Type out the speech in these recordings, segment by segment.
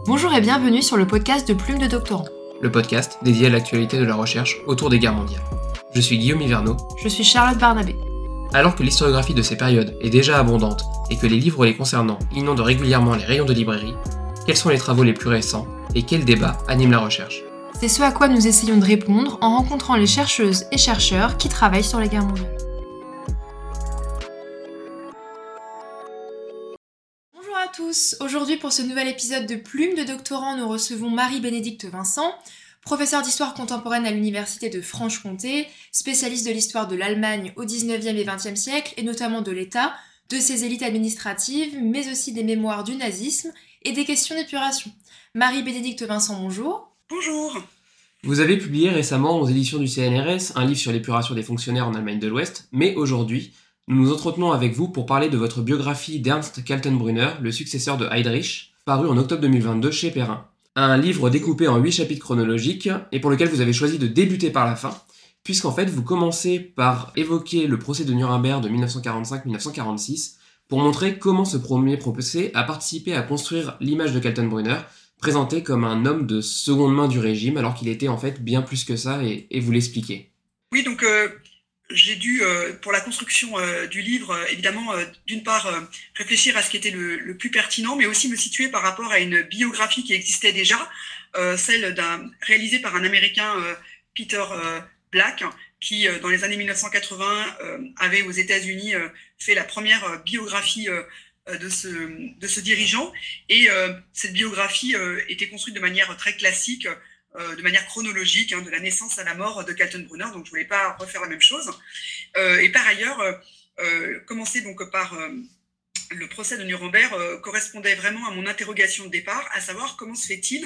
Bonjour et bienvenue sur le podcast de Plume de Doctorant. Le podcast dédié à l'actualité de la recherche autour des guerres mondiales. Je suis Guillaume Hiverneau. Je suis Charlotte Barnabé. Alors que l'historiographie de ces périodes est déjà abondante et que les livres les concernant inondent régulièrement les rayons de librairie, quels sont les travaux les plus récents et quels débats animent la recherche ? C'est ce à quoi nous essayons de répondre en rencontrant les chercheuses et chercheurs qui travaillent sur les guerres mondiales. Bonjour à tous, aujourd'hui pour ce nouvel épisode de Plume de Doctorant, nous recevons Marie-Bénédicte Vincent, professeure d'histoire contemporaine à l'Université de Franche-Comté, spécialiste de l'histoire de l'Allemagne au XIXe et XXe siècle, et notamment de l'État, de ses élites administratives, mais aussi des mémoires du nazisme et des questions d'épuration. Marie-Bénédicte Vincent, bonjour. Bonjour. Vous avez publié récemment aux éditions du CNRS un livre sur l'épuration des fonctionnaires en Allemagne de l'Ouest, mais aujourd'hui, nous nous entretenons avec vous pour parler de votre biographie d'Ernst Kaltenbrunner, le successeur de Heydrich, paru en octobre 2022 chez Perrin. Un livre découpé en 8 chapitres chronologiques et pour lequel vous avez choisi de débuter par la fin, puisqu'en fait vous commencez par évoquer le procès de Nuremberg de 1945-1946 pour montrer comment ce premier procès a participé à construire l'image de Kaltenbrunner, présenté comme un homme de seconde main du régime, alors qu'il était en fait bien plus que ça, et vous l'expliquez. Oui, donc j'ai dû, pour la construction du livre, évidemment, d'une part, réfléchir à ce qui était le plus pertinent, mais aussi me situer par rapport à une biographie qui existait déjà, celle réalisée par un Américain, Peter Black, qui, dans les années 1980, avait aux États-Unis fait la première biographie de ce dirigeant. Et cette biographie était construite de manière très classique, de manière chronologique, de la naissance à la mort de Kaltenbrunner, donc je ne voulais pas refaire la même chose. Et par ailleurs, commencer donc par le procès de Nuremberg correspondait vraiment à mon interrogation de départ, à savoir comment se fait-il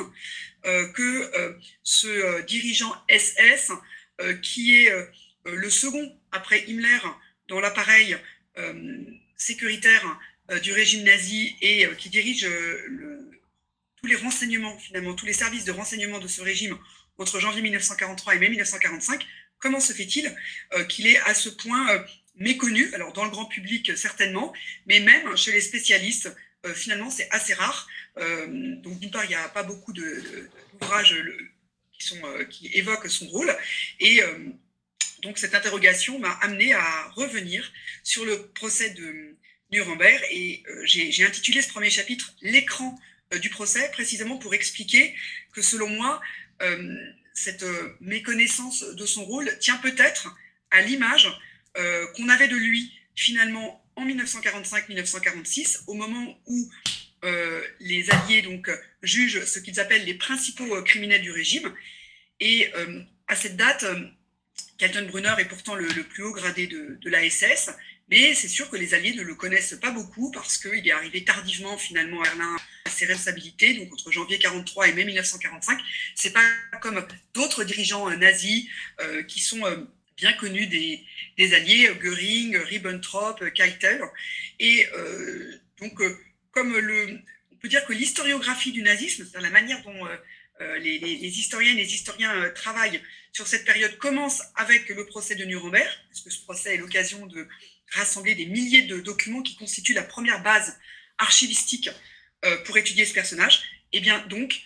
que ce dirigeant SS, qui est le second après Himmler dans l'appareil sécuritaire du régime nazi et qui dirige tous les renseignements, finalement, tous les services de renseignement de ce régime entre janvier 1943 et mai 1945, comment se fait-il qu'il est à ce point méconnu, alors dans le grand public certainement, mais même chez les spécialistes, finalement c'est assez rare. Donc d'une part, il n'y a pas beaucoup d'ouvrages qui évoquent son rôle, et donc cette interrogation m'a amené à revenir sur le procès de Nuremberg, et j'ai intitulé ce premier chapitre « L'écran du procès », précisément pour expliquer que selon moi, cette méconnaissance de son rôle tient peut-être à l'image qu'on avait de lui finalement en 1945-1946, au moment où les Alliés donc, jugent ce qu'ils appellent les principaux criminels du régime. Et à cette date, Kaltenbrunner est pourtant le plus haut gradé de la SS, mais c'est sûr que les Alliés ne le connaissent pas beaucoup parce qu'il est arrivé tardivement finalement à ses responsabilités, donc entre janvier 1943 et mai 1945. C'est pas comme d'autres dirigeants nazis qui sont bien connus des Alliés, Göring, Ribbentrop, Keitel. Et donc, comme on peut dire que l'historiographie du nazisme, c'est-à-dire la manière dont les historiennes et les historiens travaillent sur cette période, commence avec le procès de Nuremberg, parce que ce procès est l'occasion de rassembler des milliers de documents qui constituent la première base archivistique pour étudier ce personnage. Et bien donc,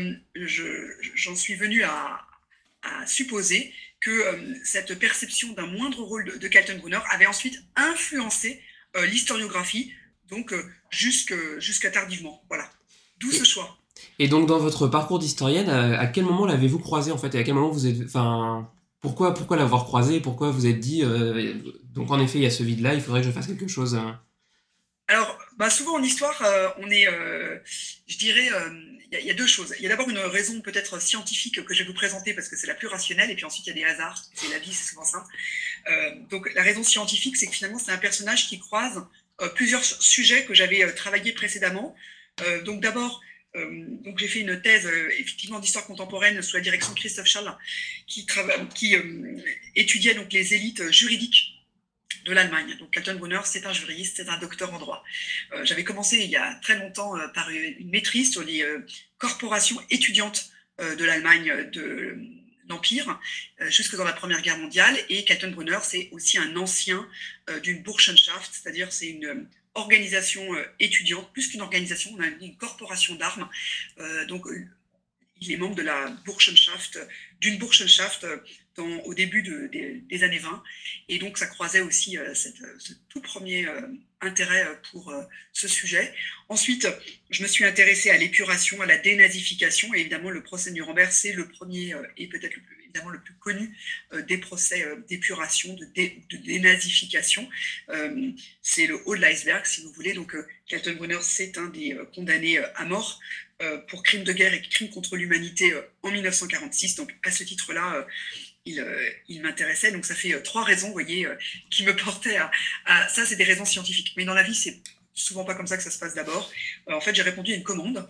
j'en suis venu à supposer que cette perception d'un moindre rôle de Kaltenbrunner avait ensuite influencé l'historiographie, donc jusqu'à tardivement. Voilà, d'où ce choix. Et donc dans votre parcours d'historienne, à quel moment l'avez-vous croisé en fait, et à quel moment vous êtes, pourquoi l'avoir croisé, pourquoi vous êtes dit donc en effet il y a ce vide là, il faudrait que je fasse quelque chose. Alors souvent en histoire on est je dirais il y a deux choses. Il y a d'abord une raison peut-être scientifique que je vais vous présenter parce que c'est la plus rationnelle, et puis ensuite il y a des hasards, c'est la vie, c'est souvent ça. Donc la raison scientifique, c'est que finalement c'est un personnage qui croise plusieurs sujets que j'avais travaillé précédemment. Donc d'abord donc j'ai fait une thèse effectivement d'histoire contemporaine sous la direction de Christophe Schall qui étudiait donc les élites juridiques de l'Allemagne. Donc Kaltenbrunner, c'est un juriste, c'est un docteur en droit. J'avais commencé il y a très longtemps par une maîtrise sur les corporations étudiantes de l'Allemagne de l'Empire, jusque dans la Première Guerre mondiale. Et Kaltenbrunner, c'est aussi un ancien d'une Burschenschaft, c'est-à-dire c'est une organisation étudiante, plus qu'une organisation, on a une corporation d'armes. Donc, il est membre de la Burschenschaft, d'une Burschenschaft au début des années 20. Et donc, ça croisait aussi ce tout premier intérêt pour ce sujet. Ensuite, je me suis intéressée à l'épuration, à la dénazification. Et évidemment, le procès de Nuremberg, c'est le premier et peut-être évidemment le plus connu des procès d'épuration, de dénazification. C'est le haut de l'iceberg, si vous voulez. Donc, Kaltenbrunner, c'est un des condamnés à mort pour crimes de guerre et crimes contre l'humanité en 1946. Donc, à ce titre-là, il m'intéressait. Donc, ça fait 3 raisons, vous voyez, qui me portaient à... Ça, c'est des raisons scientifiques. Mais dans la vie, c'est souvent pas comme ça que ça se passe d'abord. En fait, j'ai répondu à une commande.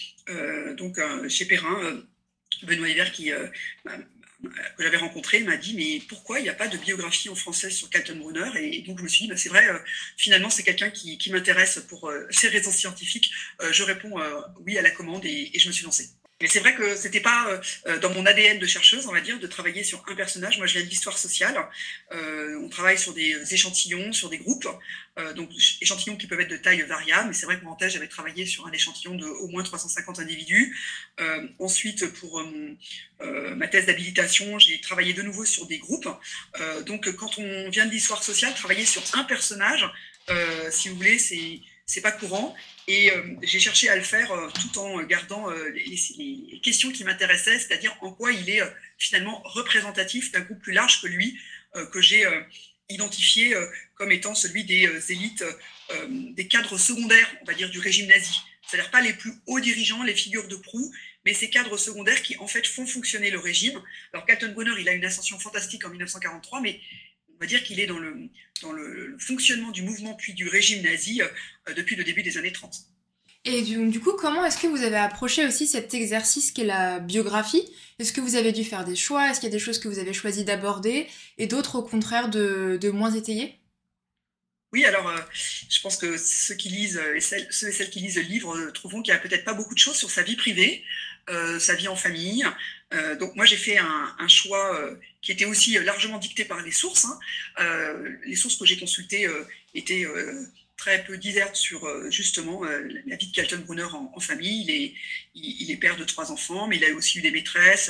Chez Perrin, Benoît Hébert, que j'avais rencontré, m'a dit « Mais pourquoi il n'y a pas de biographie en français sur Kaltenbrunner ?» Et donc, je me suis dit « C'est vrai, finalement, c'est quelqu'un qui m'intéresse pour ses raisons scientifiques. Je réponds oui à la commande et je me suis lancée. » Mais c'est vrai que c'était pas dans mon ADN de chercheuse, on va dire, de travailler sur un personnage. Moi, je viens de l'histoire sociale. On travaille sur des échantillons, sur des groupes, donc échantillons qui peuvent être de taille variable. Mais c'est vrai que moi, en thèse, j'avais travaillé sur un échantillon de au moins 350 individus. Ensuite, pour ma thèse d'habilitation, j'ai travaillé de nouveau sur des groupes. Donc, quand on vient de l'histoire sociale, travailler sur un personnage, si vous voulez, c'est pas courant. Et j'ai cherché à le faire tout en gardant les questions qui m'intéressaient, c'est-à-dire en quoi il est finalement représentatif d'un groupe plus large que lui, que j'ai identifié comme étant celui des élites, des cadres secondaires, on va dire, du régime nazi. C'est-à-dire pas les plus hauts dirigeants, les figures de proue, mais ces cadres secondaires qui en fait font fonctionner le régime. Alors Kaltenbrunner, il a une ascension fantastique en 1943, mais on va dire qu'il est dans le fonctionnement du mouvement puis du régime nazi depuis le début des années 30. Et du coup, comment est-ce que vous avez approché aussi cet exercice qu'est la biographie ? Est-ce que vous avez dû faire des choix ? Est-ce qu'il y a des choses que vous avez choisi d'aborder et d'autres au contraire de moins étayées ? Oui, alors je pense que ceux et celles qui lisent le livre trouveront qu'il n'y a peut-être pas beaucoup de choses sur sa vie privée, sa vie en famille. Donc moi j'ai fait un choix qui était aussi largement dicté par les sources. Les sources que j'ai consultées étaient très peu diverses sur justement la vie de Kaltenbrunner en famille. Il est père de 3 enfants, mais il a aussi eu des maîtresses.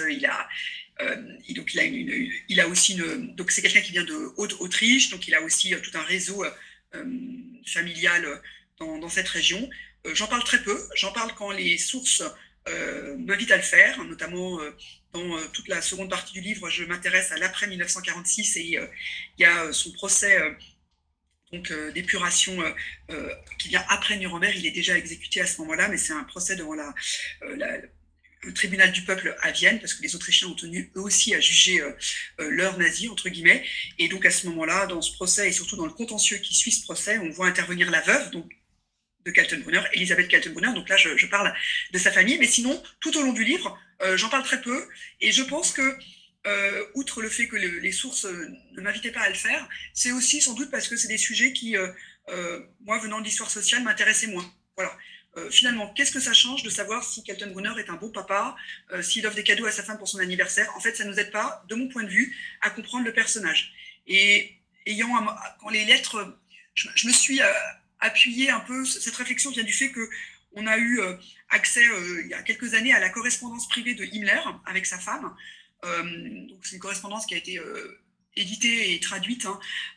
Il a aussi donc c'est quelqu'un qui vient de Haute-Autriche, donc il a aussi tout un réseau familial dans cette région. J'en parle très peu. J'en parle quand les sources m'invitent à le faire, notamment dans toute la seconde partie du livre, je m'intéresse à l'après 1946 et il y a son procès d'épuration qui vient après Nuremberg. Il est déjà exécuté à ce moment-là, mais c'est un procès devant le tribunal du peuple à Vienne, parce que les Autrichiens ont tenu eux aussi à juger leurs nazis, entre guillemets. Et donc à ce moment-là, dans ce procès, et surtout dans le contentieux qui suit ce procès, on voit intervenir la veuve de Kaltenbrunner, Elisabeth Kaltenbrunner. Donc là, je parle de sa famille. Mais sinon, tout au long du livre, j'en parle très peu. Et je pense que, outre le fait que les sources ne m'invitaient pas à le faire, c'est aussi sans doute parce que c'est des sujets qui, moi, venant de l'histoire sociale, m'intéressaient moins. Voilà. Finalement, qu'est-ce que ça change de savoir si Kaltenbrunner est un bon papa, s'il offre des cadeaux à sa femme pour son anniversaire? En fait, ça ne nous aide pas, de mon point de vue, à comprendre le personnage. Et quand les lettres... Je me suis appuyée un peu... Cette réflexion vient du fait qu'on a eu accès, il y a quelques années, à la correspondance privée de Himmler avec sa femme. Donc c'est une correspondance qui a été éditée et traduite.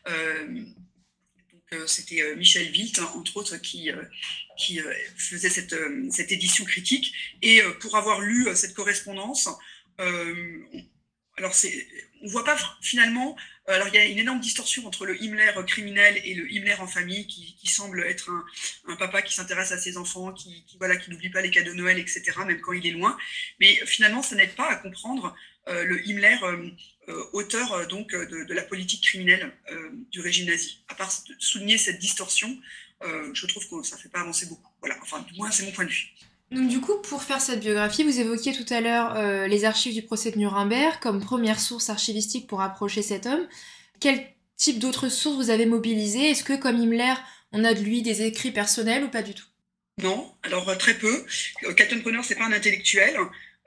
C'était Michel Wilt, entre autres, qui faisait cette édition critique. Et pour avoir lu cette correspondance, alors on ne voit pas finalement... Alors il y a une énorme distorsion entre le Himmler criminel et le Himmler en famille, qui semble être un papa qui s'intéresse à ses enfants, qui n'oublie pas les cadeaux de Noël, etc., même quand il est loin. Mais finalement, ça n'aide pas à comprendre le Himmler auteur de la politique criminelle du régime nazi. À part souligner cette distorsion, je trouve que ça ne fait pas avancer beaucoup. Voilà, enfin, du moins, c'est mon point de vue. Donc du coup, pour faire cette biographie, vous évoquiez tout à l'heure les archives du procès de Nuremberg comme première source archivistique pour approcher cet homme. Quel type d'autres sources vous avez mobilisées ? Est-ce que, comme Himmler, on a de lui des écrits personnels ou pas du tout ? Non, alors très peu. Kaltenbrunner, c'est pas un intellectuel.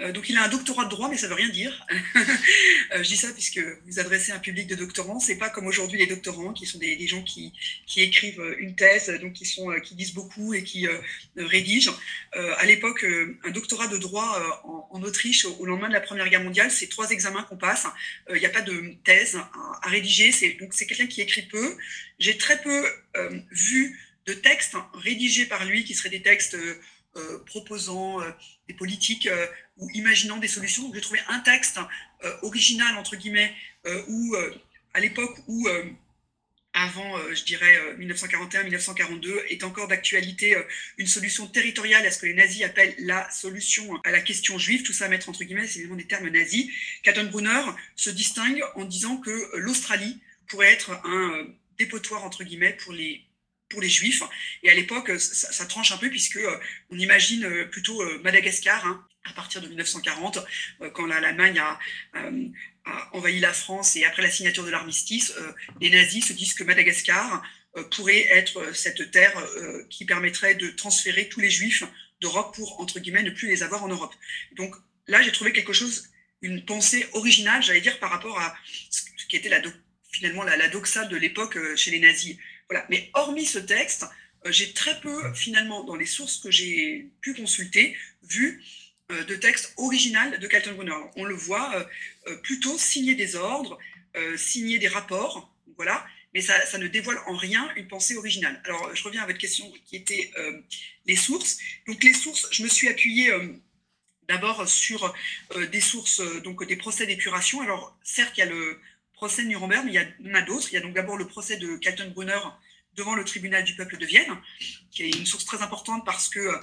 Donc il a un doctorat de droit, mais ça veut rien dire. Je dis ça puisque vous adressez à un public de doctorants. C'est pas comme aujourd'hui les doctorants, qui sont des gens qui écrivent une thèse, donc qui lisent beaucoup et qui rédigent. À l'époque, un doctorat de droit en Autriche, au lendemain de la Première Guerre mondiale, c'est 3 examens qu'on passe. Il n'y a pas de thèse à rédiger. Donc c'est quelqu'un qui écrit peu. J'ai très peu vu de textes rédigés par lui qui seraient des textes proposant des politiques ou imaginant des solutions. Donc j'ai trouvé un texte original, entre guillemets, où à l'époque où avant, je dirais, 1941-1942, est encore d'actualité une solution territoriale à ce que les nazis appellent la solution à la question juive. Tout ça à mettre entre guillemets, c'est évidemment des termes nazis. Kaltenbrunner se distingue en disant que l'Australie pourrait être un dépotoir, entre guillemets, pour les Juifs. Et à l'époque, ça tranche un peu, puisque on imagine plutôt Madagascar, à partir de 1940, quand l'Allemagne a envahi la France, et après la signature de l'armistice, les nazis se disent que Madagascar pourrait être cette terre qui permettrait de transférer tous les Juifs d'Europe pour, entre guillemets, ne plus les avoir en Europe. Donc là, j'ai trouvé quelque chose, une pensée originale, j'allais dire, par rapport à ce qui était finalement la doxa de l'époque chez les nazis. Voilà. Mais hormis ce texte, j'ai très peu, finalement, dans les sources que j'ai pu consulter, vu de texte original de Kaltenbrunner. On le voit plutôt signer des ordres, signer des rapports, voilà, mais ça ne dévoile en rien une pensée originale. Alors, je reviens à votre question qui était les sources. Donc, les sources, je me suis appuyée d'abord sur des sources, donc des procès d'épuration. Alors, certes, il y a le procès de Nuremberg, mais il y en a d'autres. Il y a donc d'abord le procès de Kaltenbrunner devant le tribunal du peuple de Vienne, qui est une source très importante parce que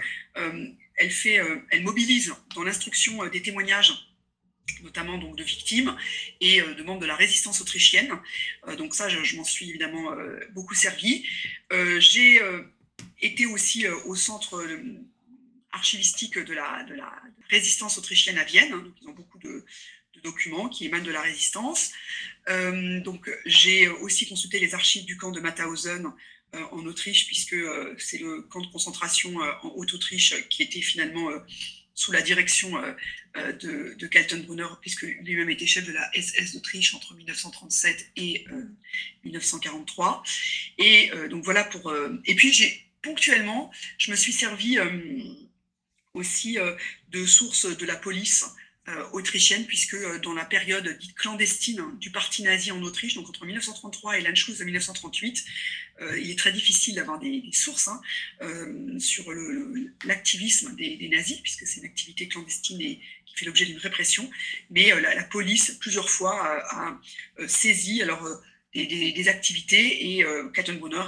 elle mobilise dans l'instruction des témoignages, notamment donc de victimes et de membres de la résistance autrichienne. Donc ça, je m'en suis évidemment beaucoup servi. J'ai été aussi au centre archivistique de la résistance autrichienne à Vienne. Donc ils ont beaucoup de documents qui émanent de la résistance. Donc j'ai aussi consulté les archives du camp de Mauthausen en Autriche, puisque c'est le camp de concentration en Haute-Autriche qui était finalement sous la direction de Kaltenbrunner, puisque lui-même était chef de la SS d'Autriche entre 1937 et 1943. Et donc voilà pour... Et puis ponctuellement, je me suis servi aussi de sources de la police autrichienne, puisque dans la période dite clandestine du parti nazi en Autriche, donc entre 1933 et l'Anschluss de 1938, il est très difficile d'avoir des sources sur l'activisme des nazis, puisque c'est une activité clandestine et qui fait l'objet d'une répression. Mais la police, plusieurs fois, a saisi des activités, et Kaltenbrunner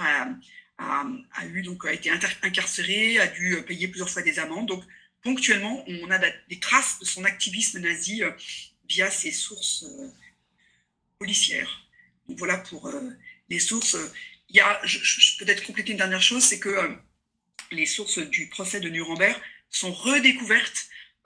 a été incarcéré, a dû payer plusieurs fois des amendes. Donc, ponctuellement, on a des traces de son activisme nazi via ses sources policières. Donc voilà pour les sources. Je peux peut-être compléter une dernière chose, c'est que les sources du procès de Nuremberg sont redécouvertes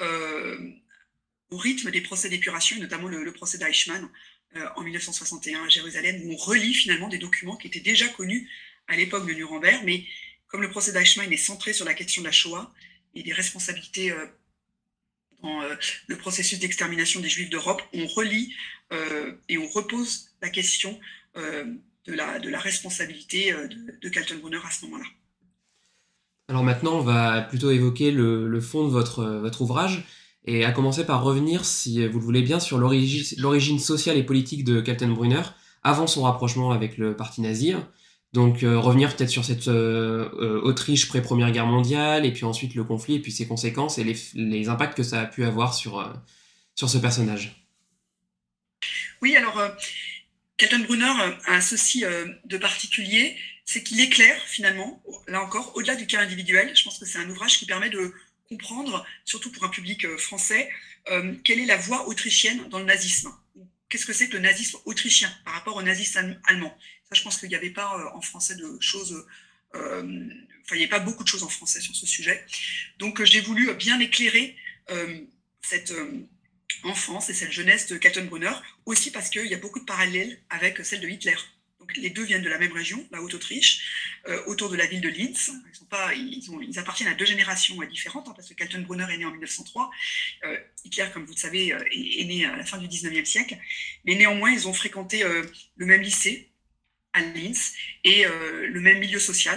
au rythme des procès d'épuration, notamment le procès d'Eichmann en 1961 à Jérusalem, où on relit finalement des documents qui étaient déjà connus à l'époque de Nuremberg, mais comme le procès d'Eichmann est centré sur la question de la Shoah et des responsabilités dans le processus d'extermination des Juifs d'Europe, on relit et on repose la question de la responsabilité de Kaltenbrunner à ce moment-là. Alors maintenant, on va plutôt évoquer le fond de votre ouvrage, et à commencer par revenir, si vous le voulez bien, sur l'origine sociale et politique de Kaltenbrunner avant son rapprochement avec le parti nazi. Donc revenir peut-être sur cette Autriche pré-Première Guerre mondiale, et puis ensuite le conflit, et puis ses conséquences et les impacts que ça a pu avoir sur ce personnage. Oui, alors Kaltenbrunner a un souci de particulier, c'est qu'il éclaire finalement, là encore, au-delà du cas individuel. Je pense que c'est un ouvrage qui permet de comprendre, surtout pour un public français, quelle est la voie autrichienne dans le nazisme. Qu'est-ce que c'est que le nazisme autrichien par rapport au nazisme allemand? Ça, je pense qu'il n'y avait pas en français de choses... il n'y avait pas beaucoup de choses en français sur ce sujet. Donc, j'ai voulu bien éclairer cette enfance et cette jeunesse de Kaltenbrunner, aussi parce qu'il y a beaucoup de parallèles avec celle de Hitler. Donc, les deux viennent de la même région, la Haute-Autriche, autour de la ville de Linz. Ils appartiennent à deux générations différentes, parce que Kaltenbrunner est né en 1903. Hitler, comme vous le savez, est né à la fin du 19e siècle. Mais néanmoins, ils ont fréquenté le même lycée à Linz et le même milieu social.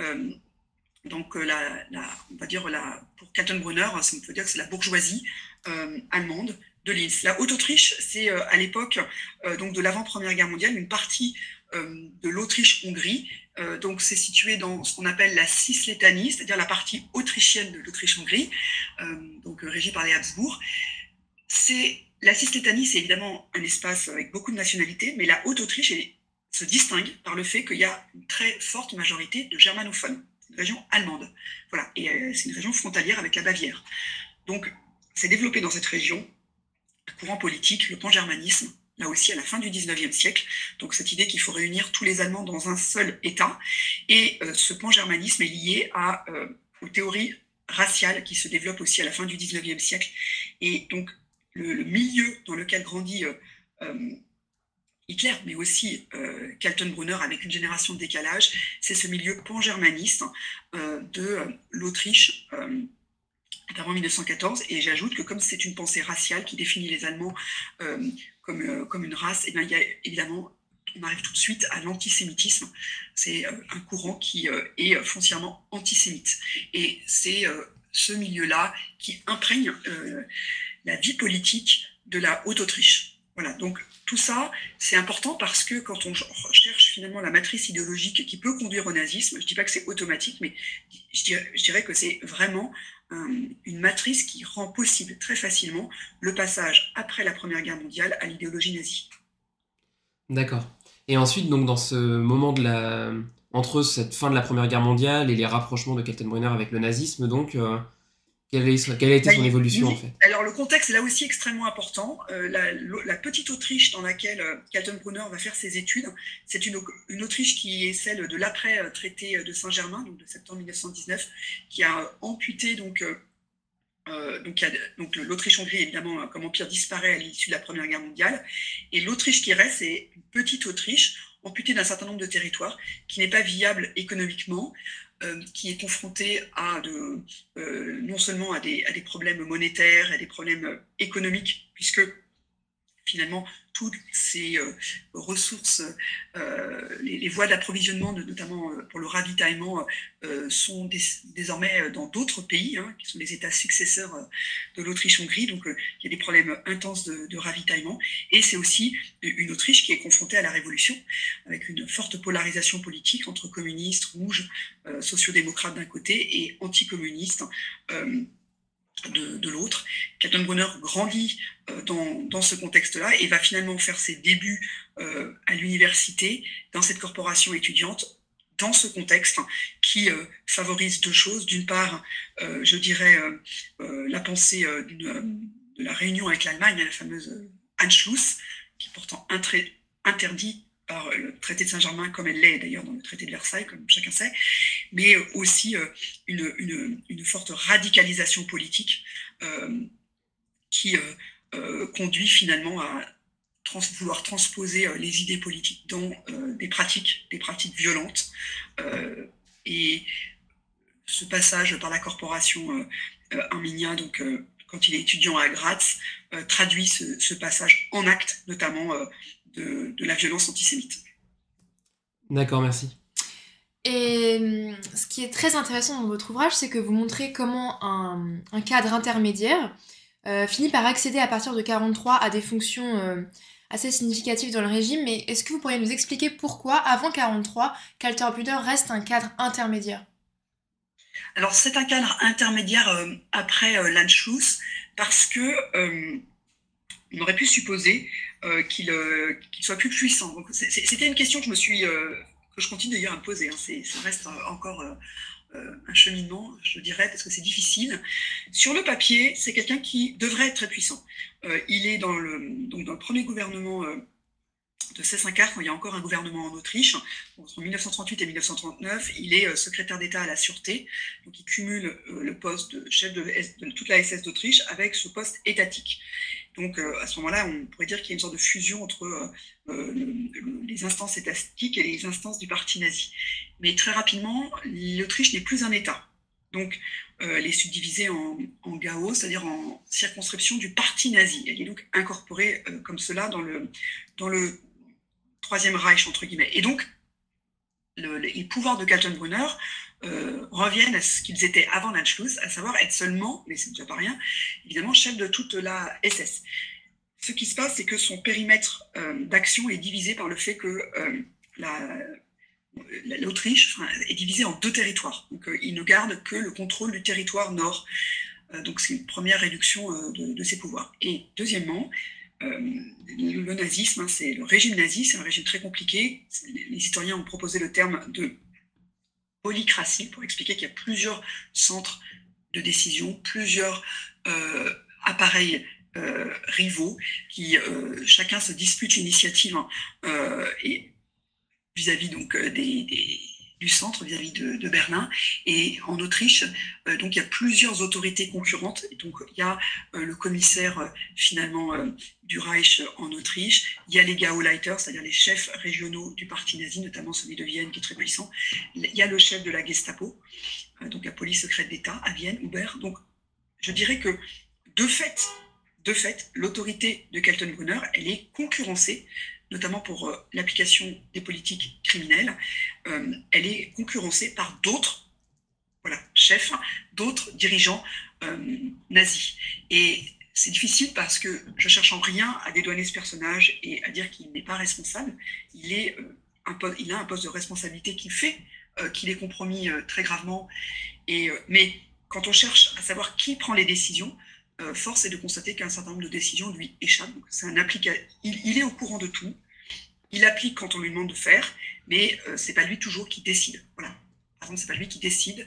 Donc, on va dire, pour Kaltenbrunner, ça veut dire que c'est la bourgeoisie allemande de Linz. La Haute-Autriche, c'est à l'époque donc de l'avant-première guerre mondiale, une partie de l'Autriche-Hongrie. Donc, c'est situé dans ce qu'on appelle la Cislétanie, c'est-à-dire la partie autrichienne de l'Autriche-Hongrie, donc régie par les Habsbourg. La Cislétanie, c'est évidemment un espace avec beaucoup de nationalités, mais la Haute-Autriche se distingue par le fait qu'il y a une très forte majorité de germanophones. C'est une région allemande. Voilà. Et c'est une région frontalière avec la Bavière. Donc, c'est développé dans cette région un courant politique, le pan-germanisme, là aussi à la fin du 19e siècle. Donc, cette idée qu'il faut réunir tous les Allemands dans un seul État. Et ce pan-germanisme est lié aux théories raciales qui se développent aussi à la fin du 19e siècle. Et donc, le milieu dans lequel grandit Hitler, mais aussi Kaltenbrunner avec une génération de décalage, c'est ce milieu pan-germaniste de l'Autriche avant 1914. Et j'ajoute que comme c'est une pensée raciale qui définit les Allemands comme une race, et bien, il y a évidemment, on arrive tout de suite à l'antisémitisme. C'est un courant qui est foncièrement antisémite. Et c'est ce milieu-là qui imprègne la vie politique de la Haute-Autriche. Voilà, donc tout ça, c'est important parce que quand on recherche finalement la matrice idéologique qui peut conduire au nazisme, je ne dis pas que c'est automatique, mais je dirais que c'est vraiment une matrice qui rend possible très facilement le passage après la Première Guerre mondiale à l'idéologie nazie. D'accord. Et ensuite, donc, dans ce moment entre cette fin de la Première Guerre mondiale et les rapprochements de Kaltenbrunner avec le nazisme, donc, quelle a été son évolution, en fait? Alors, le contexte est là aussi extrêmement important. La petite Autriche dans laquelle Kaltenbrunner va faire ses études, c'est une Autriche qui est celle de l'après-traité de Saint-Germain, donc de septembre 1919, qui a amputé donc l'Autriche-Hongrie, évidemment, comme empire disparaît à l'issue de la Première Guerre mondiale. Et l'Autriche qui reste, c'est une petite Autriche, amputée d'un certain nombre de territoires, qui n'est pas viable économiquement, qui est confrontée non seulement à des problèmes monétaires, à des problèmes économiques, puisque finalement, toutes ces ressources, les voies d'approvisionnement, notamment pour le ravitaillement, sont désormais dans d'autres pays, qui sont les États successeurs de l'Autriche-Hongrie. Donc, il y a des problèmes intenses de ravitaillement. Et c'est aussi une Autriche qui est confrontée à la Révolution, avec une forte polarisation politique entre communistes, rouges, sociodémocrates d'un côté, et anticommunistes de l'autre. Kaltenbrunner grandit dans ce contexte-là et va finalement faire ses débuts à l'université, dans cette corporation étudiante, dans ce contexte qui favorise deux choses. D'une part, je dirais, la pensée de la réunion avec l'Allemagne, la fameuse Anschluss, qui est pourtant interdit par le traité de Saint-Germain, comme elle l'est d'ailleurs dans le traité de Versailles, comme chacun sait, mais aussi une forte radicalisation politique qui conduit finalement à vouloir transposer les idées politiques dans des pratiques violentes. Et ce passage par la corporation Arminia, donc quand il est étudiant à Graz, traduit ce passage en acte, notamment de la violence antisémite. D'accord, merci. Et ce qui est très intéressant dans votre ouvrage, c'est que vous montrez comment un cadre intermédiaire finit par accéder à partir de 1943 à des fonctions assez significatives dans le régime. Mais est-ce que vous pourriez nous expliquer pourquoi, avant 1943, Kaltenbrunner reste un cadre intermédiaire ? Alors, c'est un cadre intermédiaire après l'Anschluss, parce que on aurait pu supposer qu'il soit plus puissant. Donc, c'était une question que je continue d'ailleurs à me poser. Ça reste encore un cheminement, je dirais, parce que c'est difficile. Sur le papier, c'est quelqu'un qui devrait être très puissant. Il est dans le premier gouvernement de Seyss-Inquart, quand il y a encore un gouvernement en Autriche, entre 1938 et 1939, il est secrétaire d'État à la Sûreté, donc il cumule le poste de chef de toute la SS d'Autriche avec ce poste étatique. Donc à ce moment-là, on pourrait dire qu'il y a une sorte de fusion entre les instances étatiques et les instances du parti nazi. Mais très rapidement, l'Autriche n'est plus un État. Donc elle est subdivisée en Gau, c'est-à-dire en circonscription du parti nazi. Elle est donc incorporée comme cela dans le Troisième Reich, entre guillemets. Et donc, les pouvoirs de Kaltenbrunner reviennent à ce qu'ils étaient avant l'Anschluss, à savoir être seulement, mais c'est déjà pas rien, évidemment, chef de toute la SS. Ce qui se passe, c'est que son périmètre d'action est divisé par le fait que l'Autriche est divisée en 2 territoires. Donc, il ne garde que le contrôle du territoire nord. Donc, c'est une première réduction de ses pouvoirs. Et deuxièmement, le nazisme, c'est le régime nazi, c'est un régime très compliqué. Les historiens ont proposé le terme de polycratie pour expliquer qu'il y a plusieurs centres de décision, plusieurs appareils rivaux qui chacun se dispute l'initiative et vis-à-vis donc du centre, vis-à-vis de Berlin. Et en Autriche, donc il y a plusieurs autorités concurrentes. Et donc il y a le commissaire finalement du Reich en Autriche, il y a les Gauleiter, c'est-à-dire les chefs régionaux du parti nazi, notamment celui de Vienne qui est très puissant. Il y a le chef de la Gestapo, donc la police secrète d'État à Vienne, Huber. Donc je dirais que de fait, l'autorité de Kaltenbrunner, elle est concurrencée, notamment pour l'application des politiques criminelles, elle est concurrencée par d'autres chefs, d'autres dirigeants nazis. Et c'est difficile parce que je cherche en rien à dédouaner ce personnage et à dire qu'il n'est pas responsable. Il a un poste de responsabilité qui fait qu'il est compromis très gravement. Mais quand on cherche à savoir qui prend les décisions, force est de constater qu'un certain nombre de décisions lui échappent. Donc, il est au courant de tout. Il applique quand on lui demande de faire, mais c'est pas lui toujours qui décide. Voilà. Par exemple, c'est pas lui qui décide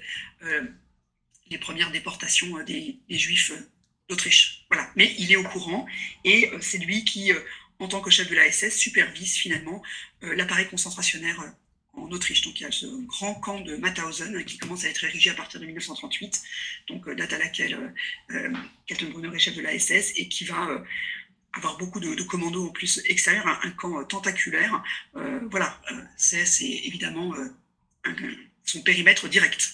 les premières déportations des Juifs d'Autriche. Voilà. Mais il est au courant et c'est lui qui, en tant que chef de la SS, supervise finalement l'appareil concentrationnaire en Autriche. Donc il y a ce grand camp de Mauthausen qui commence à être érigé à partir de 1938, donc date à laquelle Kaltenbrunner est chef de la SS et qui va avoir beaucoup de commandos en plus extérieurs, un camp tentaculaire. C'est évidemment son périmètre direct.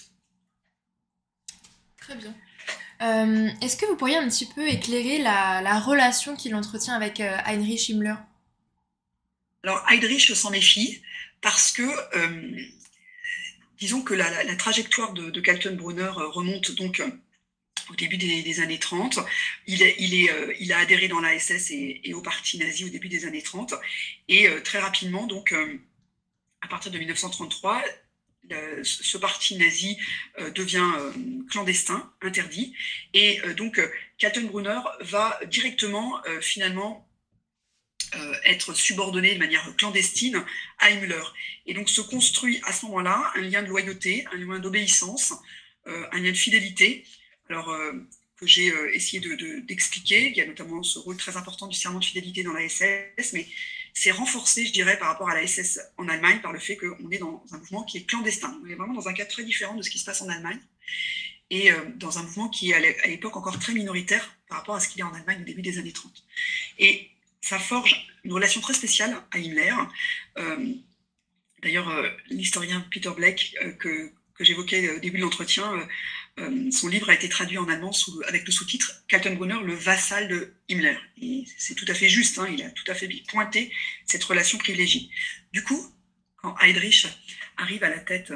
Très bien. Est-ce que vous pourriez un petit peu éclairer la relation qu'il entretient avec Heinrich Himmler ? Alors Heinrich s'en méfie parce que disons que la trajectoire de Kaltenbrunner remonte donc au début des années 30. Il a adhéré dans la SS et au parti nazi au début des années 30. Et très rapidement, donc, à partir de 1933, ce parti nazi devient clandestin, interdit. Et donc, Kaltenbrunner va directement, finalement, être subordonné de manière clandestine à Himmler. Et donc se construit à ce moment-là un lien de loyauté, un lien d'obéissance, un lien de fidélité, alors que j'ai essayé d'expliquer. Il y a notamment ce rôle très important du serment de fidélité dans la SS, mais c'est renforcé, je dirais, par rapport à la SS en Allemagne, par le fait qu'on est dans un mouvement qui est clandestin. On est vraiment dans un cas très différent de ce qui se passe en Allemagne, et dans un mouvement qui est à l'époque encore très minoritaire par rapport à ce qu'il est en Allemagne au début des années 30. Et ça forge une relation très spéciale à Himmler. D'ailleurs, l'historien Peter Blake, que j'évoquais au début de l'entretien, son livre a été traduit en allemand avec le sous-titre « Kaltenbrunner, le vassal de Himmler ». Et c'est tout à fait juste, hein, il a tout à fait pointé cette relation privilégiée. Du coup, quand Heydrich arrive à la tête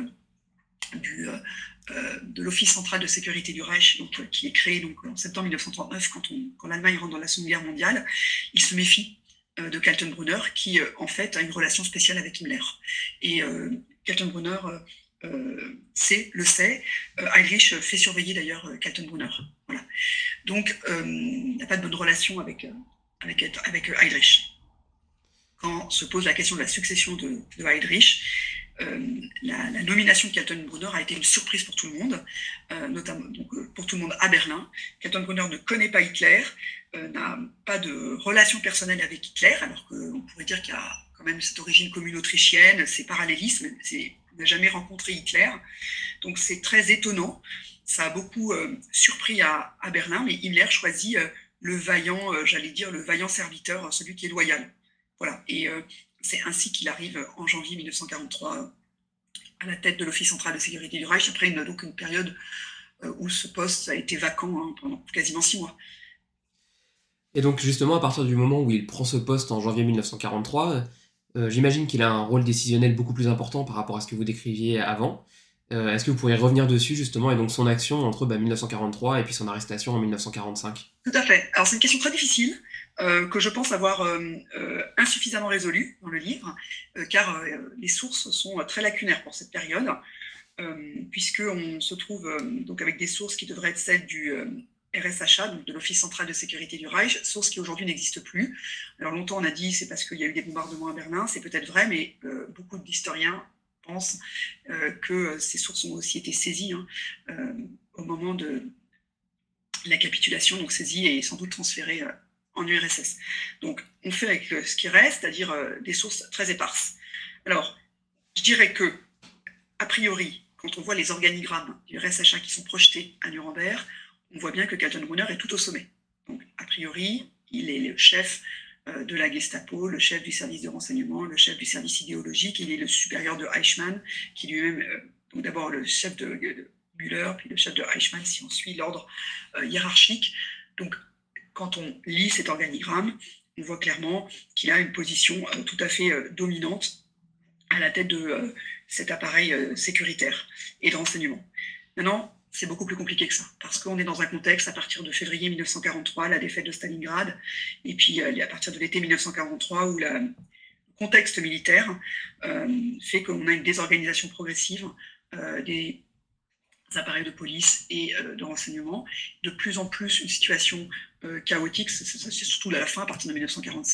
de l'Office central de sécurité du Reich, donc, qui est créé donc, en septembre 1939, quand l'Allemagne rentre dans la Seconde Guerre mondiale, il se méfie de Kaltenbrunner, qui en fait a une relation spéciale avec Himmler. Et Kaltenbrunner le sait. Heydrich fait surveiller d'ailleurs Kaltenbrunner. Voilà. Donc, il n'a pas de bonne relation avec Heydrich. Quand se pose la question de la succession de Heydrich, la nomination de Kaltenbrunner a été une surprise pour tout le monde, notamment donc, pour tout le monde à Berlin. Kaltenbrunner ne connaît pas Hitler, n'a pas de relation personnelle avec Hitler, alors qu'on pourrait dire qu'il y a quand même cette origine commune autrichienne, ces parallélismes, il n'a jamais rencontré Hitler. Donc c'est très étonnant, ça a beaucoup surpris à Berlin, mais Himmler choisit le vaillant, le vaillant serviteur, celui qui est loyal. Voilà. Et c'est ainsi qu'il arrive en janvier 1943 à la tête de l'Office central de sécurité du Reich, après une période où ce poste a été vacant pendant quasiment 6 mois. Et donc justement, à partir du moment où il prend ce poste en janvier 1943, j'imagine qu'il a un rôle décisionnel beaucoup plus important par rapport à ce que vous décriviez avant. Est-ce que vous pourriez revenir dessus justement, et donc son action entre 1943 et puis son arrestation en 1945? Tout à fait. Alors c'est une question très difficile, que je pense avoir insuffisamment résolue dans le livre, car les sources sont très lacunaires pour cette période, puisqu'on se trouve donc avec des sources qui devraient être celles du RSHA, donc de l'Office central de sécurité du Reich, source qui aujourd'hui n'existe plus. Alors longtemps on a dit c'est parce qu'il y a eu des bombardements à Berlin, c'est peut-être vrai, mais beaucoup d'historiens pensent que ces sources ont aussi été saisies au moment de la capitulation, donc saisies et sans doute transférées en URSS. Donc on fait avec ce qui reste, c'est-à-dire des sources très éparses. Alors je dirais que, a priori, quand on voit les organigrammes du RSHA qui sont projetés à Nuremberg, on voit bien que Kaltenbrunner est tout au sommet. Donc, a priori, il est le chef de la Gestapo, le chef du service de renseignement, le chef du service idéologique, il est le supérieur de Eichmann, qui lui-même, donc d'abord le chef de Müller, puis le chef de Eichmann, si on suit l'ordre hiérarchique. Donc, quand on lit cet organigramme, on voit clairement qu'il a une position tout à fait dominante à la tête de cet appareil sécuritaire et de renseignement. Maintenant, c'est beaucoup plus compliqué que ça, parce qu'on est dans un contexte à partir de février 1943, la défaite de Stalingrad, et puis à partir de l'été 1943, où le contexte militaire fait qu'on a une désorganisation progressive des appareils de police et de renseignement, de plus en plus une situation chaotique, c'est surtout à la fin, à partir de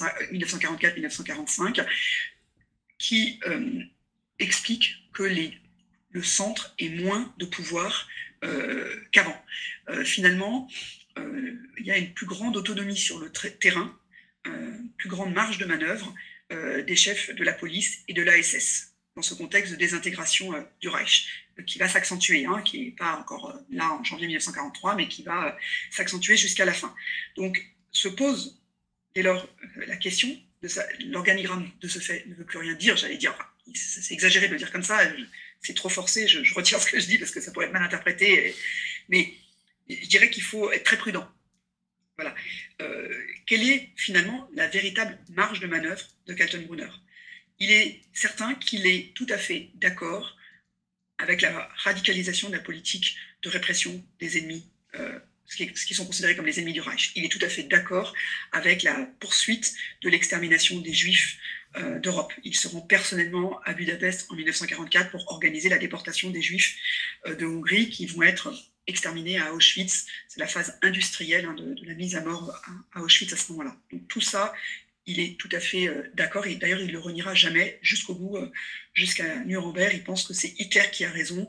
1944-1945, qui explique que le centre ait moins de pouvoir qu'avant. Finalement, il y a une plus grande autonomie sur le terrain, plus grande marge de manœuvre des chefs de la police et de l'ASS dans ce contexte de désintégration du Reich, qui va s'accentuer, qui n'est pas encore là en janvier 1943, mais qui va s'accentuer jusqu'à la fin. Donc se pose dès lors la question, l'organigramme de ce fait ne veut plus rien dire, j'allais dire, c'est exagéré de le dire comme ça, c'est trop forcé, je retire ce que je dis parce que ça pourrait être mal interprété, mais je dirais qu'il faut être très prudent. Voilà. Quelle est finalement la véritable marge de manœuvre de Kaltenbrunner? Il est certain qu'il est tout à fait d'accord avec la radicalisation de la politique de répression des ennemis, ce qui sont considérés comme les ennemis du Reich. Il est tout à fait d'accord avec la poursuite de l'extermination des Juifs d'Europe. Il se rend personnellement à Budapest en 1944 pour organiser la déportation des Juifs de Hongrie qui vont être exterminés à Auschwitz. C'est la phase industrielle de la mise à mort à Auschwitz à ce moment-là. Donc tout ça, il est tout à fait d'accord, et d'ailleurs il ne le reniera jamais jusqu'au bout, jusqu'à Nuremberg. Il pense que c'est Hitler qui a raison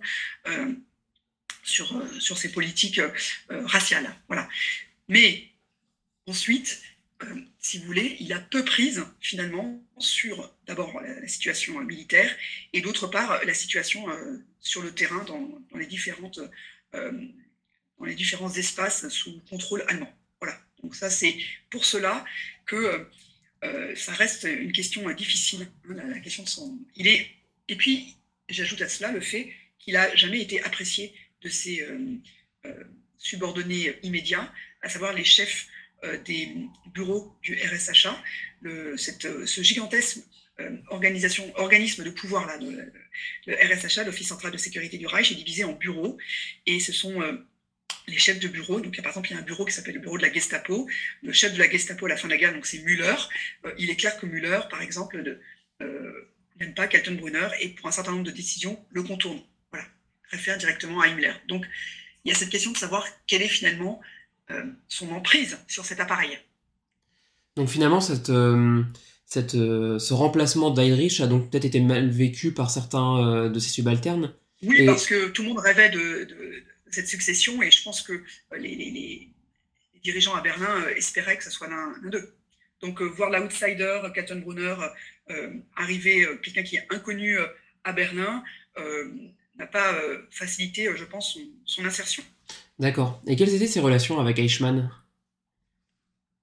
sur ces politiques raciales. Voilà. Mais ensuite, si vous voulez, il a peu prise finalement sur d'abord la situation militaire et d'autre part la situation sur le terrain dans les différents espaces sous contrôle allemand. Voilà. Donc ça, c'est pour cela que ça reste une question difficile, la question de son... Et puis, j'ajoute à cela le fait qu'il n'a jamais été apprécié de ses subordonnés immédiats, à savoir les chefs des bureaux du RSHA, ce gigantesque organisme de pouvoir, là, le RSHA, l'Office central de sécurité du Reich, est divisé en bureaux, et ce sont les chefs de bureau. Donc, par exemple, il y a un bureau qui s'appelle le bureau de la Gestapo. Le chef de la Gestapo à la fin de la guerre, donc c'est Müller. Il est clair que Müller, par exemple, n'aime pas Kaltenbrunner et pour un certain nombre de décisions, le contourne. Voilà, réfère directement à Himmler. Donc, il y a cette question de savoir quelle est finalement son emprise sur cet appareil. Donc finalement, ce remplacement d'Heinrich a donc peut-être été mal vécu par certains de ses subalternes. Oui, parce que tout le monde rêvait de cette succession, et je pense que les dirigeants à Berlin espéraient que ce soit l'un d'eux. Donc voir l'outsider Kaltenbrunner arriver, quelqu'un qui est inconnu à Berlin, n'a pas facilité, je pense, son insertion. D'accord. Et quelles étaient ses relations avec Eichmann ?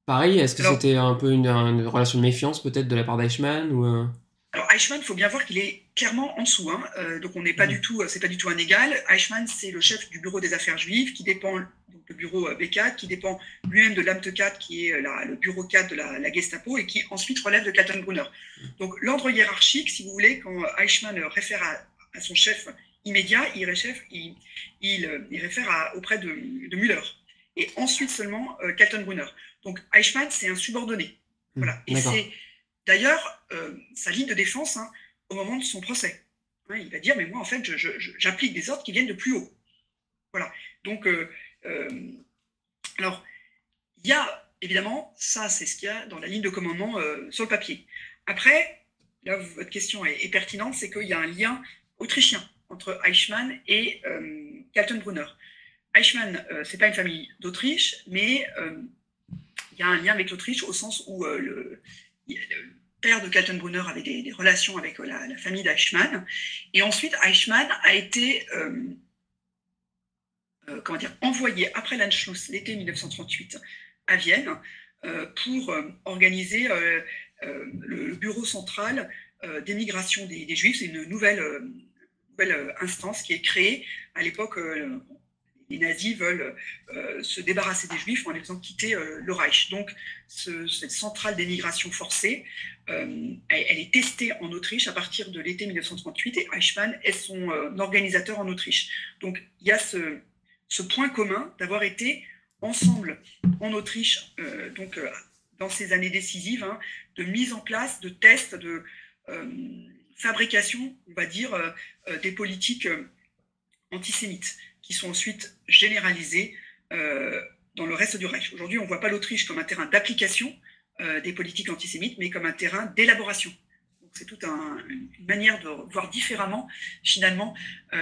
Pareil, est-ce que Alors, c'était un peu une relation de méfiance peut-être de la part d'Eichmann ou Alors Eichmann, il faut bien voir qu'il est clairement en dessous, hein. Donc on n'est pas du tout, c'est pas du tout un égal. Eichmann, c'est le chef du bureau des affaires juives, qui dépend donc le bureau B4, qui dépend lui-même de l'Amt 4, qui est le bureau 4 de la Gestapo, et qui ensuite relève de Kaltenbrunner. Donc l'ordre hiérarchique, si vous voulez, quand Eichmann réfère à son chef immédiat, il réfère auprès de Müller. Et ensuite seulement Kaltenbrunner. Donc Eichmann, c'est un subordonné. Voilà. Et D'accord. c'est d'ailleurs sa ligne de défense, hein, au moment de son procès. Hein, il va dire, mais moi, en fait, j'applique des ordres qui viennent de plus haut. Voilà. Donc, alors, il y a, évidemment, ça, c'est ce qu'il y a dans la ligne de commandement sur le papier. Après, là, votre question est pertinente, c'est qu'il y a un lien autrichien entre Eichmann et Kaltenbrunner. Eichmann, c'est pas une famille d'Autriche, mais il y a un lien avec l'Autriche au sens où le père de Kaltenbrunner avait des relations avec la famille d'Eichmann. Et ensuite, Eichmann a été envoyé après l'Anschluss, l'été 1938, à Vienne, pour organiser le bureau central d'émigration des Juifs. C'est une nouvelle instance qui est créée. À l'époque, les nazis veulent se débarrasser des Juifs en les faisant quitter le Reich. Donc, cette centrale d'émigration forcée, elle est testée en Autriche à partir de l'été 1938 et Eichmann est son organisateur en Autriche. Donc, il y a ce point commun d'avoir été ensemble en Autriche, dans ces années décisives, hein, de mise en place, de tests, de fabrication, on va dire, des politiques antisémites, qui sont ensuite généralisées dans le reste du Reich. Aujourd'hui, on ne voit pas l'Autriche comme un terrain d'application des politiques antisémites, mais comme un terrain d'élaboration. Donc, c'est toute une manière de voir différemment, finalement,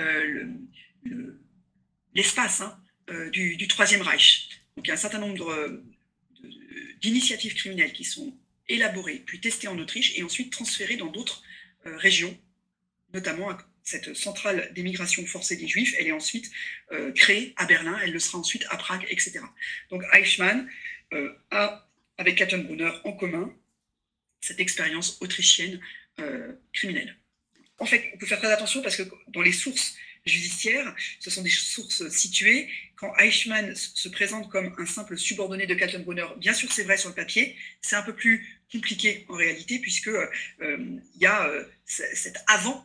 l'espace du Troisième Reich. Donc, il y a un certain nombre d'initiatives criminelles qui sont élaborées, puis testées en Autriche, et ensuite transférées dans d'autres régions, notamment cette centrale d'émigration forcée des Juifs. Elle est ensuite créée à Berlin, elle le sera ensuite à Prague, etc. Donc Eichmann a, avec Kaltenbrunner en commun, cette expérience autrichienne criminelle. En fait, on peut faire très attention parce que dans les sources judiciaires, ce sont des sources situées. Quand Eichmann se présente comme un simple subordonné de Kaltenbrunner, bien sûr c'est vrai sur le papier, c'est un peu plus compliqué en réalité, puisque y a cet avant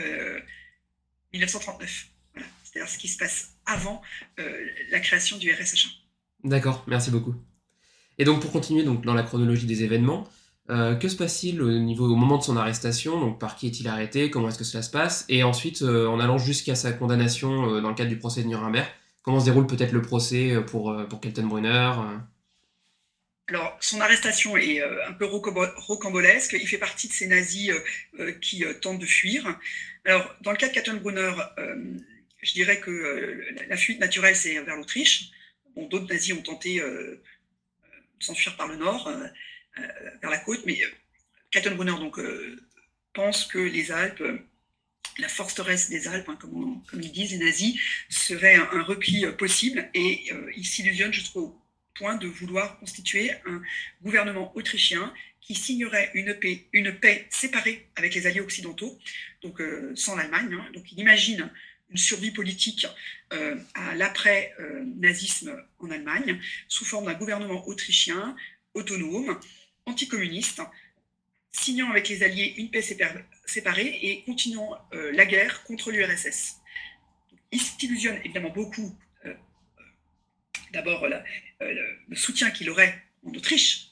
1939. Voilà. C'est-à-dire ce qui se passe avant la création du RSHA. D'accord, merci beaucoup. Et donc pour continuer donc, dans la chronologie des événements, que se passe-t-il au moment de son arrestation? Donc par qui est-il arrêté? Comment est-ce que cela se passe? Et ensuite, en allant jusqu'à sa condamnation dans le cadre du procès de Nuremberg, comment se déroule peut-être le procès pour Kaltenbrunner? Alors, son arrestation est un peu rocambolesque. Il fait partie de ces nazis qui tentent de fuir. Alors, dans le cas de Kaltenbrunner, je dirais que la fuite naturelle, c'est vers l'Autriche. Bon, d'autres nazis ont tenté de s'enfuir par le nord, vers la côte, mais Kaltenbrunner pense que les Alpes, la forteresse des Alpes, hein, comme ils disent les nazis, serait un repli possible, et il s'illusionne jusqu'au point de vouloir constituer un gouvernement autrichien qui signerait une paix séparée avec les alliés occidentaux, donc sans l'Allemagne. Hein. Donc il imagine une survie politique à l'après-nazisme en Allemagne, sous forme d'un gouvernement autrichien, autonome, anticommuniste, signant avec les alliés une paix séparée et continuant la guerre contre l'URSS. Il s'illusionne évidemment beaucoup, d'abord le soutien qu'il aurait en Autriche.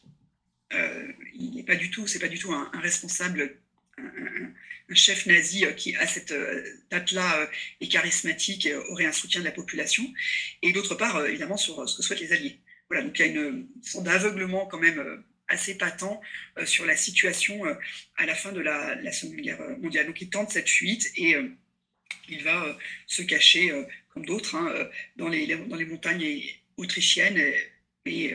Il n'est pas du tout, c'est pas du tout un responsable, un chef nazi qui, à cette date-là, est charismatique et aurait un soutien de la population. Et d'autre part, évidemment, sur ce que souhaitent les alliés. Voilà, donc il y a une sorte d'aveuglement quand même assez patent sur la situation à la fin de la Seconde Guerre mondiale. Donc il tente cette fuite et il va se cacher, comme d'autres, hein, dans les montagnes autrichiennes et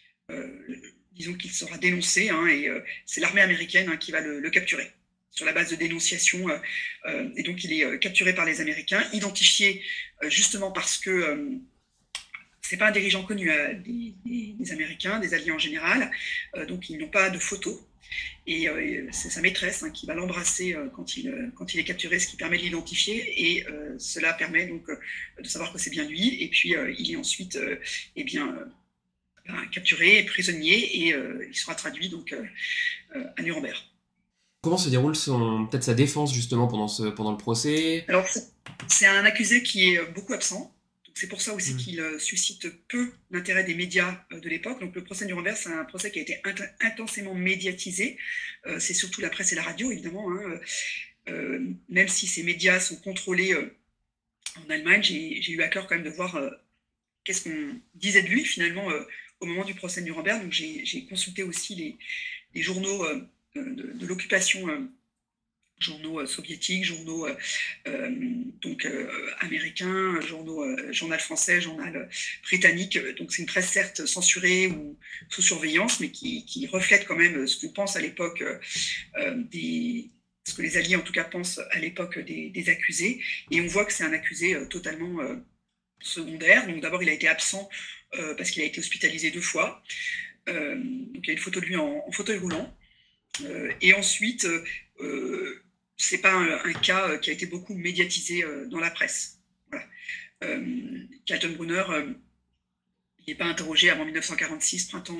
disons qu'il sera dénoncé, hein, et c'est l'armée américaine, hein, qui va le capturer sur la base de dénonciation, et donc il est capturé par les Américains, identifié justement parce que c'est pas un dirigeant connu des Américains, des Alliés en général, donc ils n'ont pas de photos. Et c'est sa maîtresse qui va l'embrasser quand il est capturé, ce qui permet de l'identifier. Et cela permet donc de savoir que c'est bien lui. Et puis il est ensuite capturé, prisonnier, et il sera traduit donc à Nuremberg. Comment se déroule peut-être sa défense justement pendant le procès? Alors c'est un accusé qui est beaucoup absent. C'est pour ça aussi qu'il suscite peu l'intérêt des médias de l'époque. Donc le procès de Nuremberg, c'est un procès qui a été intensément médiatisé. C'est surtout la presse et la radio, évidemment. Même si ces médias sont contrôlés en Allemagne, j'ai eu à cœur quand même de voir qu'est-ce qu'on disait de lui, finalement, au moment du procès de Nuremberg. Donc j'ai consulté aussi les journaux de l'occupation, journaux soviétiques, journaux américains, journal français, journal britannique. Donc c'est une presse certes censurée ou sous surveillance, mais qui reflète quand même ce que pensent à l'époque ce que les Alliés en tout cas pensent à l'époque des accusés. Et on voit que c'est un accusé totalement secondaire. Donc d'abord il a été absent parce qu'il a été hospitalisé 2 fois. Donc il y a une photo de lui en fauteuil roulant. Et ensuite c'est pas un cas qui a été beaucoup médiatisé dans la presse. Voilà. Kaltenbrunner, il n'est pas interrogé avant 1946, printemps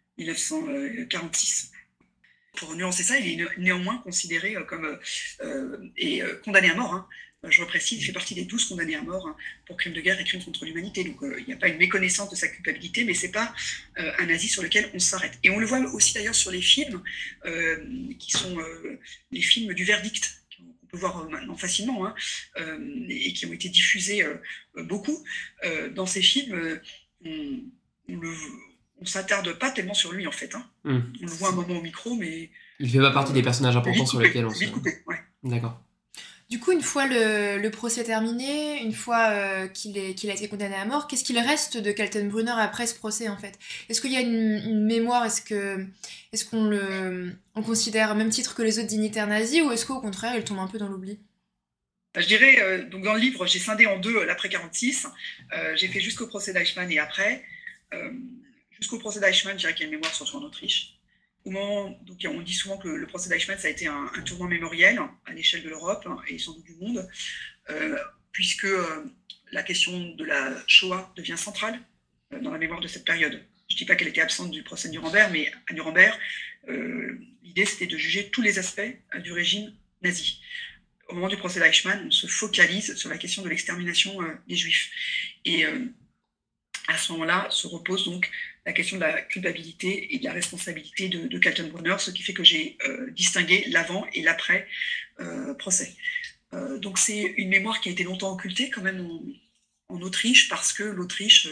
1946. Pour nuancer ça, il est néanmoins considéré comme et condamné à mort. Je reprécise, il fait partie des 12 condamnés à mort pour crimes de guerre et crimes contre l'humanité. Donc il n'y a pas une méconnaissance de sa culpabilité, mais ce n'est pas un nazi sur lequel on s'arrête. Et on le voit aussi d'ailleurs sur les films, qui sont les films du verdict, qu'on peut voir maintenant facilement, et qui ont été diffusés beaucoup. Dans ces films, on ne s'attarde pas tellement sur lui, en fait. On le voit un moment au micro, mais... Il ne fait pas partie des personnages importants sur lesquels on se... Ouais. D'accord. Du coup, une fois le procès terminé, une fois qu'il a été condamné à mort, qu'est-ce qu'il reste de Kaltenbrunner après ce procès, en fait? Est-ce qu'il y a une mémoire? Est-ce qu'on le considère au même titre que les autres dignitaires nazis, ou est-ce qu'au contraire, il tombe un peu dans l'oubli? Je dirais, donc dans le livre, j'ai scindé en 2 l'après-46. J'ai fait jusqu'au procès d'Eichmann et après. Jusqu'au procès d'Eichmann, je dirais qu'il y a une mémoire surtout en Autriche. Donc on dit souvent que le procès d'Eichmann, ça a été un tournant mémoriel à l'échelle de l'Europe et sans doute du monde, puisque la question de la Shoah devient centrale dans la mémoire de cette période. Je ne dis pas qu'elle était absente du procès de Nuremberg, mais à Nuremberg, l'idée c'était de juger tous les aspects du régime nazi. Au moment du procès d'Eichmann, on se focalise sur la question de l'extermination des Juifs. Et à ce moment-là se repose donc la question de la culpabilité et de la responsabilité de Kaltenbrunner, ce qui fait que j'ai distingué l'avant et l'après procès. Donc c'est une mémoire qui a été longtemps occultée quand même en Autriche, parce que l'Autriche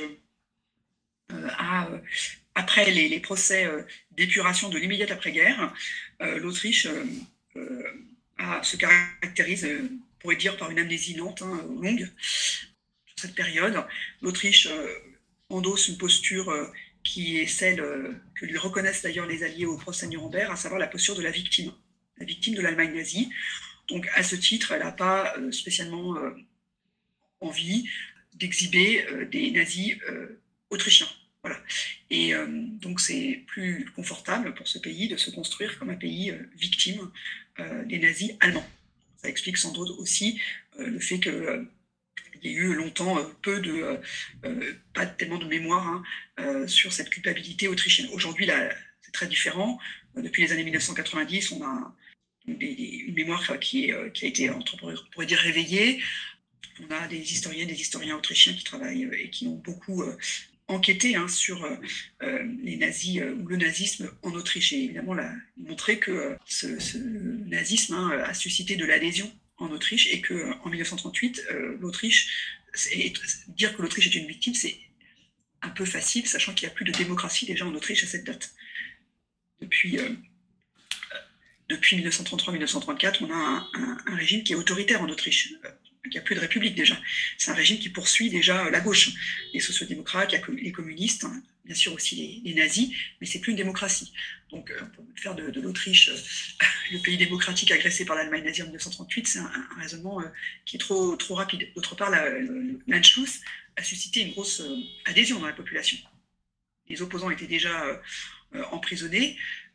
après les procès d'épuration de l'immédiate après-guerre, l'Autriche se caractérise, on pourrait dire, par une amnésie lente, longue, sur cette période. L'Autriche endosse une posture qui est celle que lui reconnaissent d'ailleurs les Alliés au procès de Nuremberg, à savoir la posture de la victime de l'Allemagne nazie. Donc à ce titre, elle n'a pas spécialement envie d'exhiber des nazis autrichiens. Voilà. Et donc c'est plus confortable pour ce pays de se construire comme un pays victime des nazis allemands. Ça explique sans doute aussi le fait que il y a eu longtemps pas tellement de mémoire sur cette culpabilité autrichienne. Aujourd'hui, c'est très différent. Depuis les années 1990, on a une mémoire qui a été, on pourrait dire, réveillée. On a des historiens autrichiens qui travaillent et qui ont beaucoup enquêté sur les nazis ou le nazisme en Autriche. Et évidemment, montré que ce nazisme a suscité de l'adhésion en Autriche, et qu'en 1938, dire que l'Autriche est une victime, c'est un peu facile, sachant qu'il n'y a plus de démocratie déjà en Autriche à cette date. Depuis 1933-1934, on a un régime qui est autoritaire en Autriche. Il n'y a plus de république déjà. C'est un régime qui poursuit déjà la gauche, les sociodémocrates, les communistes, bien sûr aussi les nazis, mais c'est plus une démocratie. Donc on peut faire de l'Autriche le pays démocratique agressé par l'Allemagne nazie en 1938, c'est un raisonnement qui est trop rapide. D'autre part, l'Anschluss a suscité une grosse adhésion dans la population. Les opposants étaient déjà emprisonnés.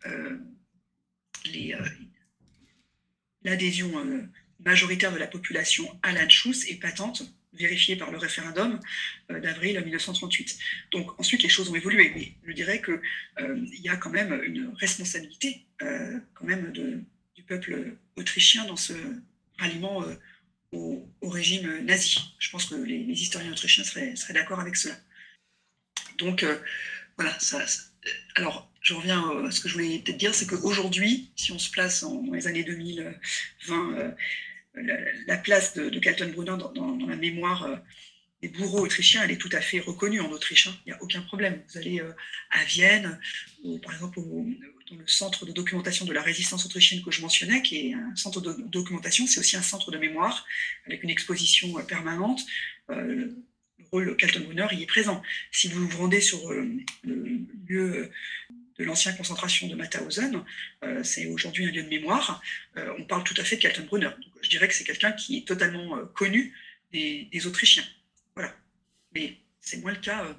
L'adhésion majoritaire de la population à l'Anschluss est patente, vérifiée par le référendum d'avril 1938. Donc ensuite, les choses ont évolué, mais je dirais qu'il y a quand même une responsabilité quand même du peuple autrichien dans ce ralliement au régime nazi. Je pense que les historiens autrichiens seraient d'accord avec cela. Donc voilà, alors je reviens à ce que je voulais peut-être dire, c'est qu'aujourd'hui, si on se place dans les années 2020, la place de Kaltenbrunner dans la mémoire des bourreaux autrichiens, elle est tout à fait reconnue en Autriche. Il n'y a aucun problème. Vous allez à Vienne, ou par exemple dans le centre de documentation de la résistance autrichienne que je mentionnais, qui est un centre de documentation, c'est aussi un centre de mémoire, avec une exposition permanente. Le rôle Kaltenbrunner y est présent. Si vous vous rendez sur le lieu de l'ancienne concentration de Mauthausen, c'est aujourd'hui un lieu de mémoire, on parle tout à fait de Kaltenbrunner. Donc, je dirais que c'est quelqu'un qui est totalement connu des Autrichiens. Voilà. Mais c'est moins le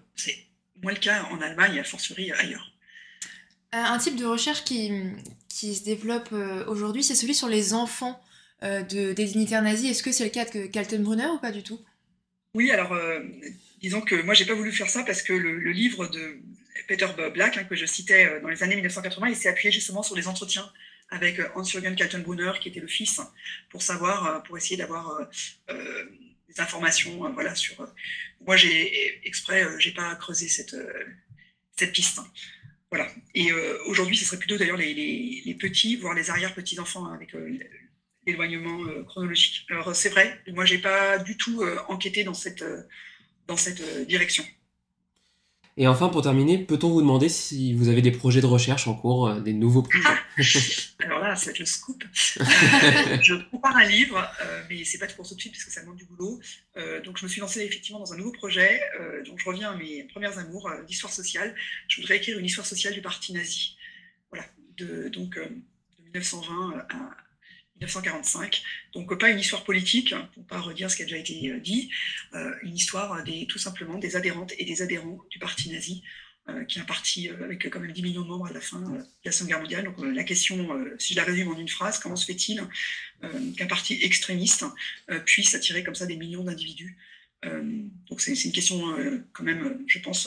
cas en Allemagne, a fortiori ailleurs. Un type de recherche qui se développe aujourd'hui, c'est celui sur les enfants des dignitaires nazis. Est-ce que c'est le cas de Kaltenbrunner ou pas du tout ? Oui, alors disons que moi j'ai pas voulu faire ça parce que le livre de Peter Black, que je citais dans les années 1980, il s'est appuyé justement sur les entretiens avec Hans-Jürgen Kaltenbrunner, qui était le fils, pour essayer d'avoir des informations, voilà, sur. Moi j'ai pas creusé cette piste. Voilà. Et aujourd'hui, ce serait plutôt d'ailleurs les petits, voire les arrière-petits-enfants, avec l'éloignement chronologique. Alors c'est vrai, moi j'ai pas du tout enquêté dans cette direction. Et enfin, pour terminer, peut-on vous demander si vous avez des projets de recherche en cours, des nouveaux projets ? Alors là, ça va être le scoop. Je prépare un livre, mais c'est pas pour tout de suite parce que ça demande du boulot. Donc je me suis lancée effectivement dans un nouveau projet. Donc je reviens à mes premières amours d'histoire sociale. Je voudrais écrire une histoire sociale du parti nazi. Voilà, de 1920 à 1945, donc pas une histoire politique, pour pas redire ce qui a déjà été dit, une histoire tout simplement des adhérentes et des adhérents du parti nazi, qui est un parti avec quand même 10 millions de membres à la fin de la Seconde Guerre mondiale. Donc la question, si je la résume en une phrase, comment se fait-il qu'un parti extrémiste puisse attirer comme ça des millions d'individus ? Donc c'est une question quand même, je pense,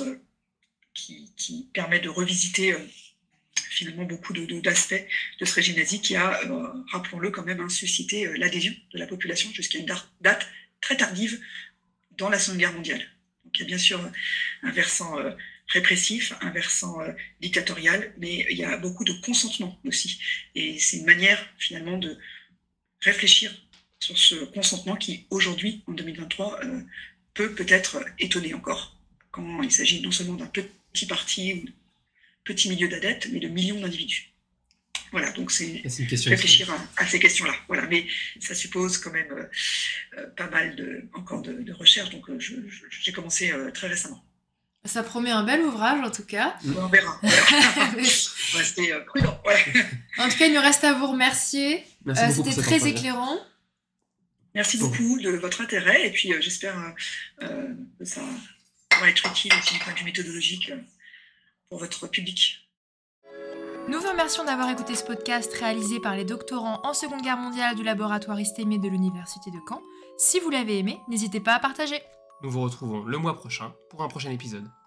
qui permet de revisiter finalement beaucoup d'aspects de ce régime nazi qui a, rappelons-le quand même, suscité l'adhésion de la population jusqu'à une date très tardive dans la Seconde Guerre mondiale. Donc il y a bien sûr un versant répressif, un versant dictatorial, mais il y a beaucoup de consentement aussi. Et c'est une manière finalement de réfléchir sur ce consentement qui, aujourd'hui, en 2023, peut-être étonner encore, quand il s'agit non seulement d'un petit parti ou petit milieu d'adeptes, mais de millions d'individus. Voilà, donc c'est réfléchir à ces questions-là. Voilà, mais ça suppose quand même pas mal encore de recherche, donc j'ai commencé très récemment. Ça promet un bel ouvrage, en tout cas. On verra. Voilà. Restez prudent. Voilà. En tout cas, il nous reste à vous remercier. C'était très éclairant. Merci beaucoup de votre intérêt, et puis j'espère que ça va être utile aussi du point de vue méthodologique pour votre public. Nous vous remercions d'avoir écouté ce podcast réalisé par les doctorants en Seconde Guerre mondiale du laboratoire Istémé de l'Université de Caen. Si vous l'avez aimé, n'hésitez pas à partager. Nous vous retrouvons le mois prochain pour un prochain épisode.